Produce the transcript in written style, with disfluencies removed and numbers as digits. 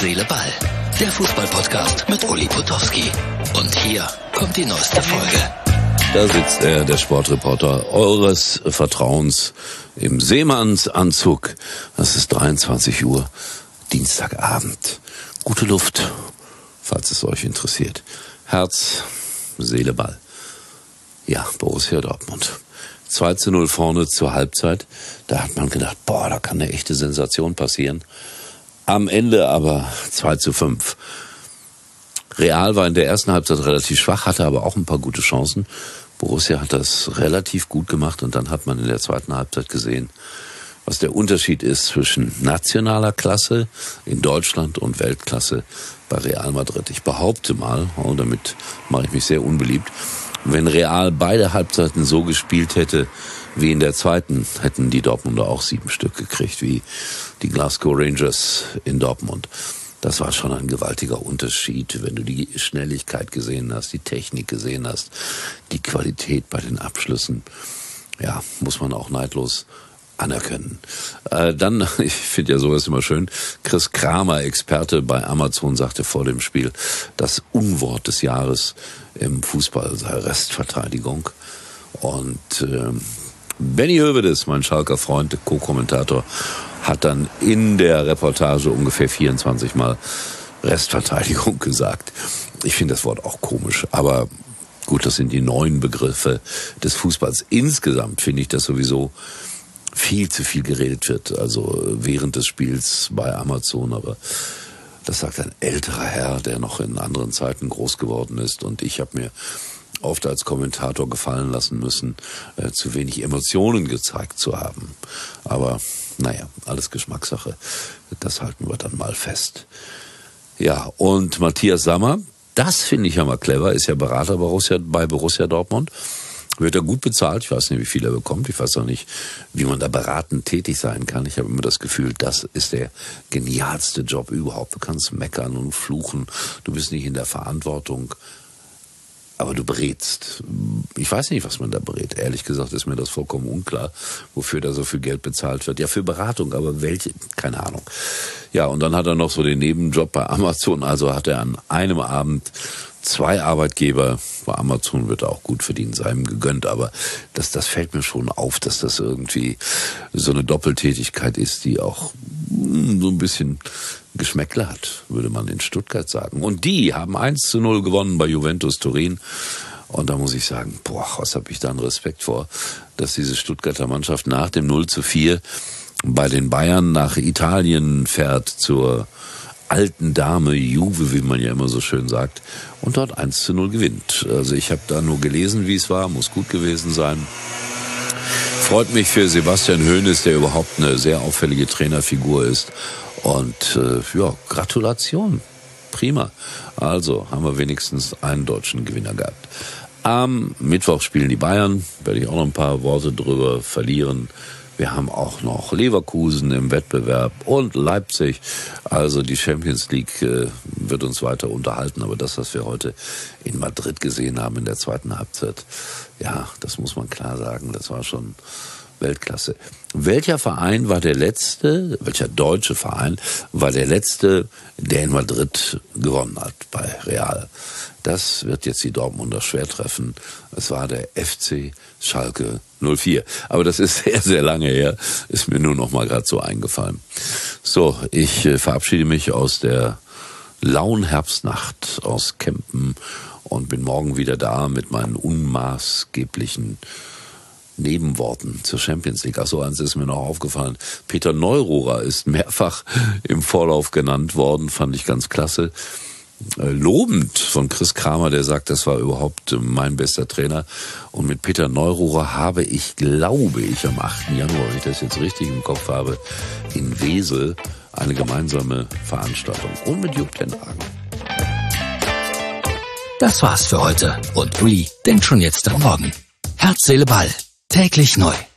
Seele, Ball. Der Fußball-Podcast mit Uli Potowski. Und hier kommt die neueste Folge. Da sitzt er, der Sportreporter eures Vertrauens, im Seemannsanzug. Es ist 23 Uhr, Dienstagabend. Gute Luft, falls es euch interessiert. Herz, Seele, Ball. Ja, Borussia Dortmund. 2:0 vorne zur Halbzeit. Da hat man gedacht, da kann eine echte Sensation passieren. Am Ende aber 2:5. Real war in der ersten Halbzeit relativ schwach, hatte aber auch ein paar gute Chancen. Borussia hat das relativ gut gemacht und dann hat man in der zweiten Halbzeit gesehen, was der Unterschied ist zwischen nationaler Klasse in Deutschland und Weltklasse bei Real Madrid. Ich behaupte mal, und damit mache ich mich sehr unbeliebt, wenn Real beide Halbzeiten so gespielt hätte wie in der zweiten, hätten die Dortmunder auch 7 Stück gekriegt, wie die Glasgow Rangers in Dortmund. Das war schon ein gewaltiger Unterschied, wenn du die Schnelligkeit gesehen hast, die Technik gesehen hast, die Qualität bei den Abschlüssen. Ja, muss man auch neidlos anerkennen. Dann, ich finde ja sowas immer schön, Chris Kramer, Experte bei Amazon, sagte vor dem Spiel, das Unwort des Jahres im Fußball sei Restverteidigung. Und Benny Hövedes, mein Schalker Freund, Co-Kommentator, hat dann in der Reportage ungefähr 24 Mal Restverteidigung gesagt. Ich finde das Wort auch komisch, aber gut, das sind die neuen Begriffe des Fußballs. Insgesamt finde ich das sowieso viel zu viel geredet wird, also während des Spiels bei Amazon, aber das sagt ein älterer Herr, der noch in anderen Zeiten groß geworden ist, und ich habe mir oft als Kommentator gefallen lassen müssen, zu wenig Emotionen gezeigt zu haben. Aber naja, alles Geschmackssache, das halten wir dann mal fest. Ja, und Matthias Sammer, das finde ich ja mal clever, ist ja Berater bei Borussia Dortmund. Wird er gut bezahlt, ich weiß nicht, wie viel er bekommt, ich weiß auch nicht, wie man da beratend tätig sein kann. Ich habe immer das Gefühl, das ist der genialste Job überhaupt. Du kannst meckern und fluchen, du bist nicht in der Verantwortung, aber du berätst. Ich weiß nicht, was man da berät. Ehrlich gesagt ist mir das vollkommen unklar, wofür da so viel Geld bezahlt wird. Ja, für Beratung, aber welche? Keine Ahnung. Ja, und dann hat er noch so den Nebenjob bei Amazon, also hat er an einem Abend 2 Arbeitgeber. Bei Amazon wird er auch gut verdienen, sei ihm gegönnt, aber das fällt mir schon auf, dass das irgendwie so eine Doppeltätigkeit ist, die auch so ein bisschen Geschmäckle hat, würde man in Stuttgart sagen. Und die haben 1:0 gewonnen bei Juventus Turin. Und da muss ich sagen, was habe ich da einen Respekt vor, dass diese Stuttgarter Mannschaft nach dem 0:4 bei den Bayern nach Italien fährt zur alten Dame Juve, wie man ja immer so schön sagt, und dort 1:0 gewinnt. Also ich habe da nur gelesen, wie es war, muss gut gewesen sein. Freut mich für Sebastian Hoeneß, der überhaupt eine sehr auffällige Trainerfigur ist. Und Gratulation. Prima. Also haben wir wenigstens einen deutschen Gewinner gehabt. Am Mittwoch spielen die Bayern, werde ich auch noch ein paar Worte drüber verlieren. Wir haben auch noch Leverkusen im Wettbewerb und Leipzig. Also die Champions League wird uns weiter unterhalten. Aber das, was wir heute in Madrid gesehen haben in der zweiten Halbzeit, ja, das muss man klar sagen, das war schon Weltklasse. Welcher deutsche Verein war der letzte, der in Madrid gewonnen hat bei Real? Das wird jetzt die Dortmunder schwer treffen. Es war der FC Schalke 04. Aber das ist sehr, sehr lange her. Ist mir nur noch mal gerade so eingefallen. So, ich verabschiede mich aus der lauen Herbstnacht aus Kempen und bin morgen wieder da mit meinen unmaßgeblichen Nebenworten zur Champions League. Achso, eins ist mir noch aufgefallen. Peter Neururer ist mehrfach im Vorlauf genannt worden, fand ich ganz klasse. Lobend von Chris Kramer, der sagt, das war überhaupt mein bester Trainer. Und mit Peter Neururer habe ich, glaube ich, am 8. Januar, wenn ich das jetzt richtig im Kopf habe, in Wesel eine gemeinsame Veranstaltung. Und mit Jupp Tenhagen. Das war's für heute. Und Uli denkt schon jetzt am Morgen. Herz, Seele, Ball. Täglich neu.